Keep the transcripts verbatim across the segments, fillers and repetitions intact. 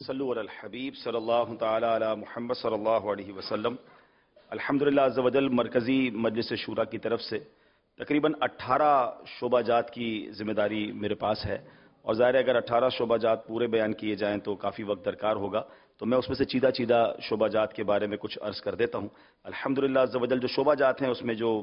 صلو علی الحبیب صلی اللہ تعالی علی محمد صلی اللہ علیہ وسلم۔ الحمدللہ عز و جل مرکزی مجلس شورا کی طرف سے تقریباً اٹھارہ شعبہ جات کی ذمہ داری میرے پاس ہے، اور ظاہر ہے اگر اٹھارہ شعبہ جات پورے بیان کیے جائیں تو کافی وقت درکار ہوگا، تو میں اس میں سے چیدہ چیدہ شعبہ جات کے بارے میں کچھ عرض کر دیتا ہوں۔ الحمدللہ عز و جل جو شعبہ جات ہیں اس میں جو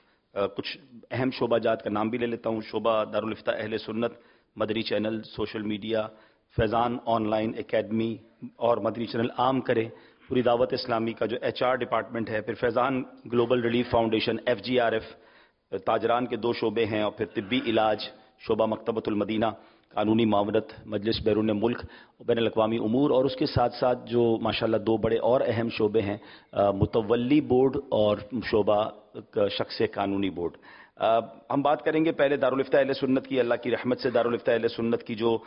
کچھ اہم شعبہ جات کا نام بھی لے لیتا ہوں۔ شعبہ دارالفتہ Ahle Sunnat, Madani channel, social media, Faizan online academy اور مدنی چینل عام کرے، پوری دعوت اسلامی کا جو ایچ آر ڈپارٹمنٹ ہے، پھر Faizan global relief foundation, F G R F, تاجران کے دو شعبے ہیں، اور پھر طبی علاج شعبہ مکتبۃ المدینہ، قانونی معاونت مجلس بیرون ملک، بین الاقوامی امور، اور اس کے ساتھ ساتھ جو ماشاءاللہ دو بڑے اور اہم شعبے ہیں، متولی بورڈ اور شعبہ شخص قانونی بورڈ۔ ہم بات کریں گے پہلے دارالفتہ اہل سنت کی۔ اللہ کی رحمت سے دارالفتہ اہل سنت کی جو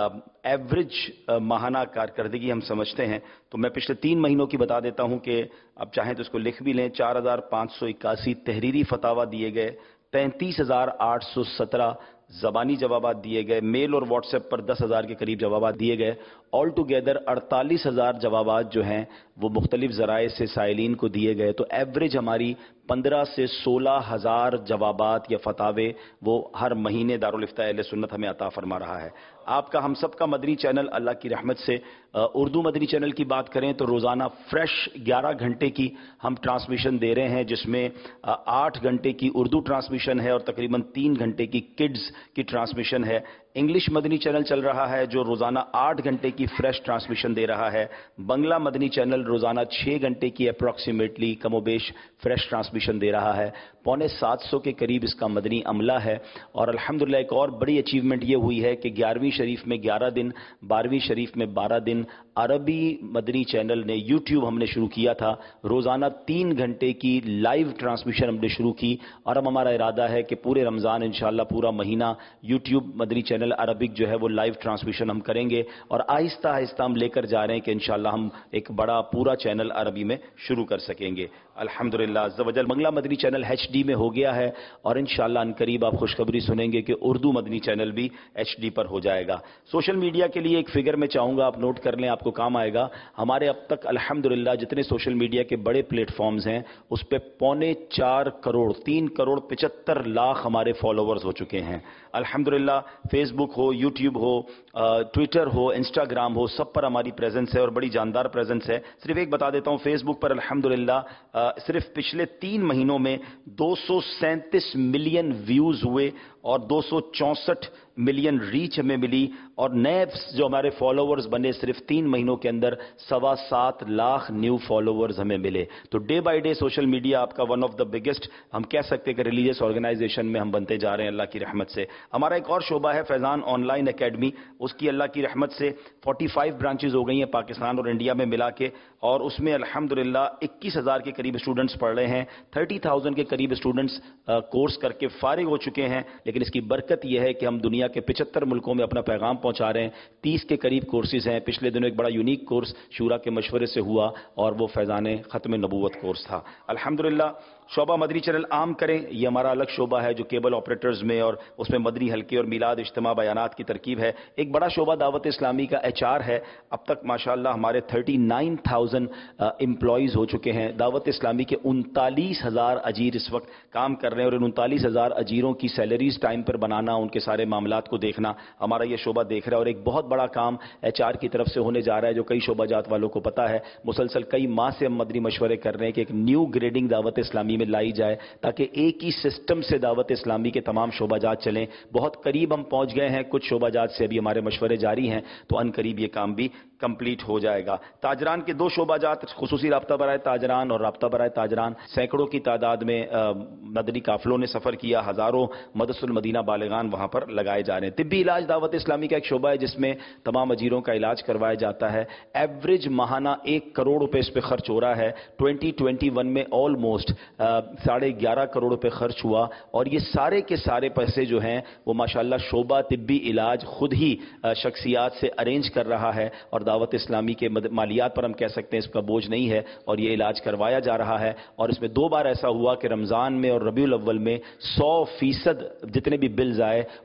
ایوریج ماہانہ کارکردگی ہم سمجھتے ہیں، تو میں پچھلے تین مہینوں کی بتا دیتا ہوں کہ اب چاہیں تو اس کو لکھ بھی لیں۔ چار ہزار پانچ سو اکاسی تحریری فتاویٰ دیے گئے، تینتیس ہزار آٹھ سو سترہ زبانی جوابات دیے گئے، میل اور واٹس ایپ پر دس ہزار کے قریب جوابات دیے گئے، آل ٹوگیدر اڑتالیس ہزار جوابات جو ہیں وہ مختلف ذرائع سے سائلین کو دیے گئے، تو ایوریج ہماری پندرہ سے سولہ ہزار جوابات یا فتاوے وہ ہر مہینے دارالفتہ اہل سنت ہمیں عطا فرما رہا ہے۔ آپ کا ہم سب کا مدنی چینل اللہ کی رحمت سے اردو مدنی چینل کی بات کریں تو روزانہ فریش گیارہ گھنٹے کی ہم ٹرانسمیشن دے رہے ہیں، جس میں آٹھ گھنٹے کی اردو ٹرانسمیشن ہے اور تقریباً تین گھنٹے کی کڈز کی ٹرانسمیشن ہے۔ انگلش مدنی چینل چل رہا ہے جو روزانہ آٹھ گھنٹے کی فریش ٹرانسمیشن دے رہا ہے۔ بنگلہ مدنی چینل روزانہ چھ گھنٹے کی اپروکسیمیٹلی کم و بیش فریش ٹرانسمیشن دے رہا ہے۔ پونے سات سو کے قریب اس کا مدنی عملہ ہے، اور الحمدللہ ایک اور بڑی اچیومنٹ یہ ہوئی ہے کہ گیارہویں شریف میں گیارہ دن، بارہویں شریف میں بارہ دن عربی مدنی چینل نے یوٹیوب ہم نے شروع کیا تھا، روزانہ تین گھنٹے کی لائیو ٹرانسمیشن ہم نے شروع کی، اور اب ہمارا ارادہ ہے کہ پورے رمضان انشاءاللہ پورا مہینہ یوٹیوب مدنی چینل عربک جو ہے وہ لائیو ٹرانسمیشن ہم کریں گے، اور آہستہ آہستہ ہم لے کر جا رہے ہیں کہ انشاءاللہ ہم ایک بڑا پورا چینل عربی میں شروع کر سکیں گے الحمدللہ عز و جل۔ بنگلہ مدنی چینل ایچ ڈی میں ہو گیا ہے، اور انشاءاللہ ان قریب آپ خوشخبری سنیں گے کہ اردو مدنی چینل بھی ایچ ڈی پر ہو جائے گا۔ سوشل میڈیا کے لیے ایک فگر میں چاہوں گا آپ نوٹ کر لیں، آپ کو کام آئے گا۔ ہمارے اب تک الحمدللہ جتنے سوشل میڈیا کے بڑے پلیٹ فارمز ہیں اس پہ پونے چار کروڑ تین کروڑ پچہتر لاکھ ہمارے فالوورز ہو چکے ہیں الحمدللہ۔ فیس بک ہو، یوٹیوب ہو، ٹویٹر ہو، انسٹاگرام ہو، سب پر ہماری پریزنس ہے اور بڑی جاندار پریزنس ہے۔ صرف ایک بتا دیتا ہوں، فیس بک پر الحمدللہ صرف پچھلے تین مہینوں میں دو سو سینتیس ملین ویوز ہوئے اور دو سو چونسٹھ ملین ریچ ہمیں ملی، اور نئے جو ہمارے فالوورز بنے صرف تین مہینوں کے اندر سوا سات لاکھ نیو فالوورز ہمیں ملے۔ تو day by day social media آپ کا ون آف دا بگیسٹ ہم کہہ سکتے ہیں کہ ریلیجیس آرگنائزیشن میں ہم بنتے جا رہے ہیں اللہ کی رحمت سے۔ ہمارا ایک اور شعبہ ہے فیضان آن لائن اکیڈمی، اس کی اللہ کی رحمت سے فورٹی فائیو برانچز ہو گئی ہیں پاکستان اور انڈیا میں ملا کے، اور اس میں الحمدللہ اکیس ہزار کے قریب اسٹوڈنٹس پڑھ رہے ہیں، تھرٹی تھاؤزینڈ کے قریب اسٹوڈنٹس کورس کر کے فارغ ہو چکے ہیں۔ لیکن اس کی برکت یہ ہے کہ ہم دنیا کے پچہتر ملکوں میں اپنا پیغام پہنچا رہے ہیں، تیس کے قریب کورسز ہیں۔ پچھلے دنوں ایک بڑا یونیک کورس شورا کے مشورے سے ہوا اور وہ فیضان ختم نبوت کورس تھا الحمدللہ۔ شعبہ مدنی چینل عام کریں، یہ ہمارا الگ شعبہ ہے جو کیبل آپریٹرز میں اور اس میں مدنی حلقے اور میلاد اجتماع بیانات کی ترکیب ہے۔ ایک بڑا شعبہ دعوت اسلامی کا ایچ آر ہے، اب تک ماشاءاللہ ہمارے تھرٹی نائن تھاؤزینڈ امپلائیز ہو چکے ہیں۔ دعوت اسلامی کے انتالیس ہزار اجیر اس وقت کام کر رہے ہیں، اور ان انتالیس ہزار اجیروں کی سیلریز ٹائم پر بنانا، ان کے سارے معاملات کو دیکھنا ہمارا یہ شعبہ دیکھ رہا ہے، اور ایک بہت بڑا کام ایچ آر کی طرف سے ہونے جا رہا ہے جو کئی شعبہ جات والوں کو پتا ہے۔ مسلسل کئی ماہ سے ہم مدنی مشورے کر رہے ہیں کہ ایک نیو گریڈنگ دعوت اسلامی میں لائی جائے تاکہ ایک ہی سسٹم سے دعوت اسلامی کے تمام شعبہ جات چلیں۔ بہت قریب ہم پہنچ گئے ہیں، کچھ شعبہ جات سے ابھی ہمارے مشورے جاری ہیں، تو ان قریب یہ کام بھی کمپلیٹ ہو جائے گا۔ تاجران کے دو شعبہ جات، خصوصی رابطہ برائے تاجران اور رابطہ برائے تاجران، سینکڑوں کی تعداد میں مدنی قافلوں نے سفر کیا، ہزاروں مدرسۃ المدینہ بالغان وہاں پر لگائے جا رہے ہیں۔ طبی علاج دعوت اسلامی کا ایک شعبہ ہے جس میں تمام اجیروں کا علاج کروایا جاتا ہے۔ ایوریج ماہانہ ایک کروڑ روپے اس پہ خرچ ہو رہا ہے۔ ٹوئنٹی ٹوئنٹی ون میں آلموسٹ ساڑھے گیارہ کروڑ روپے خرچ ہوا، اور یہ سارے کے سارے پیسے جو ہیں وہ ماشاءاللہ شعبہ طبی علاج خود ہی شخصیات سے ارینج کر رہا ہے، اور دعوت اسلامی کے مالیات پر ہم کہہ سکتے ہیں اس کا بوجھ نہیں ہے، اور یہ علاج کروایا جا رہا ہے۔ اور اس میں دو بار ایسا ہوا کہ رمضان میں اور ربیع الاول میں سو فیصد جتنے بھی بلز آئے اس کی پیمنٹ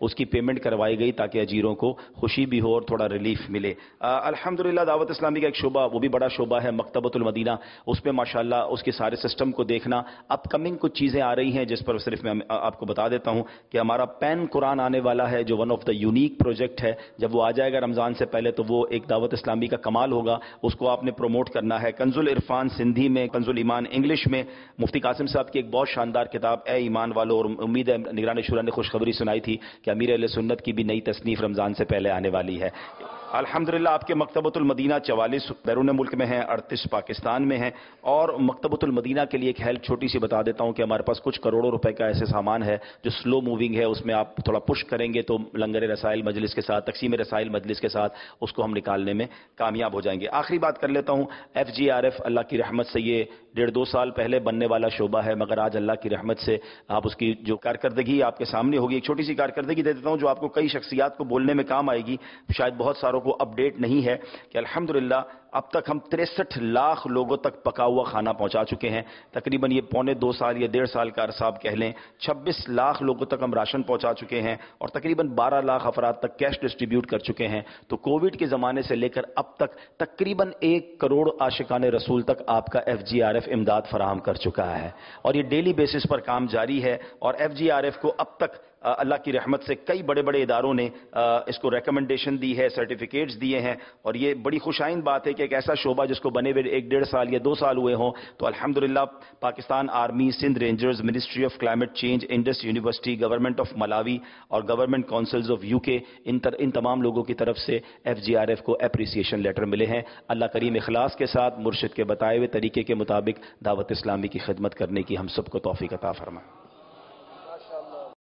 پیمنٹ کروائی گئی تاکہ اجیروں کو خوشی بھی ہو اور تھوڑا ریلیف ملے. الحمدللہ دعوت اسلامی کا ایک شعبہ، وہ بھی بڑا شعبہ ہے، مکتبۃ المدینہ، اس پہ ماشاءاللہ اس کے سارے سسٹم کو دیکھنا. اپ کمنگ کچھ چیزیں آ رہی ہیں جس پر صرف میں آپ کو بتا دیتا ہوں کہ ہمارا پین قرآن آنے والا ہے جو one of the unique project ہے. جب وہ آ جائے گا رمضان سے پہلے تو وہ ایک دعوت اسلامی کا کمال ہوگا، اس کو آپ نے پروموٹ کرنا ہے. کنز العرفان سندھی میں، کنز الایمان انگلش میں. مفتی قاسم صاحب کی ایک بہت شاندار کتاب اے ایمان والو، اور امید ہے نگران شورا نے خوشخبری سنائی تھی کہ امیر اہل سنت کی بھی نئی تصنیف رمضان سے پہلے آنے والی ہے. الحمدللہ آپ کے مکتبۃ المدینہ چوالیس بیرون ملک میں ہیں، اڑتیس پاکستان میں ہیں. اور مکتبۃ المدینہ کے لیے ایک ہیلپ چھوٹی سی بتا دیتا ہوں کہ ہمارے پاس کچھ کروڑوں روپے کا ایسے سامان ہے جو سلو موونگ ہے، اس میں آپ تھوڑا پش کریں گے تو لنگر رسائل مجلس کے ساتھ، تقسیم رسائل مجلس کے ساتھ اس کو ہم نکالنے میں کامیاب ہو جائیں گے. آخری بات کر لیتا ہوں، ایف جی آر ایف اللہ کی رحمت سے یہ ڈیڑھ دو سال پہلے بننے والا شعبہ ہے، مگر آج اللہ کی رحمت سے آپ اس کی جو کارکردگی آپ کے سامنے ہوگی. ایک چھوٹی سی کارکردگی دے دیتا ہوں جو آپ کو کئی شخصیات کو بولنے میں کام آئے گی، شاید بہت ساروں کو اپڈیٹ نہیں ہے کہ الحمدللہ اب تک ہم تریسٹھ لاکھ لوگوں تک پکا ہوا کھانا پہنچا چکے ہیں. تقریباً یہ پونے دو سال یا ڈیڑھ سال کا عرصہ آپ کہہ لیں. چھبیس لاکھ لوگوں تک ہم راشن پہنچا چکے ہیں اور تقریباً بارہ لاکھ افراد تک کیش ڈسٹریبیوٹ کر چکے ہیں. تو کووڈ کے زمانے سے لے کر اب تک تقریباً ایک کروڑ عاشقان رسول تک آپ کا ایف جی آر ایف امداد فراہم کر چکا ہے اور یہ ڈیلی بیسس پر کام جاری ہے. اور ایف جی آر ایف کو اب تک اللہ کی رحمت سے کئی بڑے بڑے اداروں نے اس کو ریکمنڈیشن دی ہے، سرٹیفکیٹس دیے ہیں. اور یہ بڑی خوش آئند بات ہے کہ ایک ایسا شعبہ جس کو بنے ہوئے ایک ڈیڑھ سال یا دو سال ہوئے ہوں تو الحمدللہ Pakistan army, Sindh rangers, ministry of climate change, Indus university, government of Malawi اور گورنمنٹ کونسلز آف یو کے، ان ان تمام لوگوں کی طرف سے ایف جی آر ایف کو اپریسیشن لیٹر ملے ہیں. اللہ کریم اخلاص کے ساتھ مرشد کے بتائے ہوئے طریقے کے مطابق دعوت اسلامی کی خدمت کرنے کی ہم سب کو توفیق عطا فرمائے.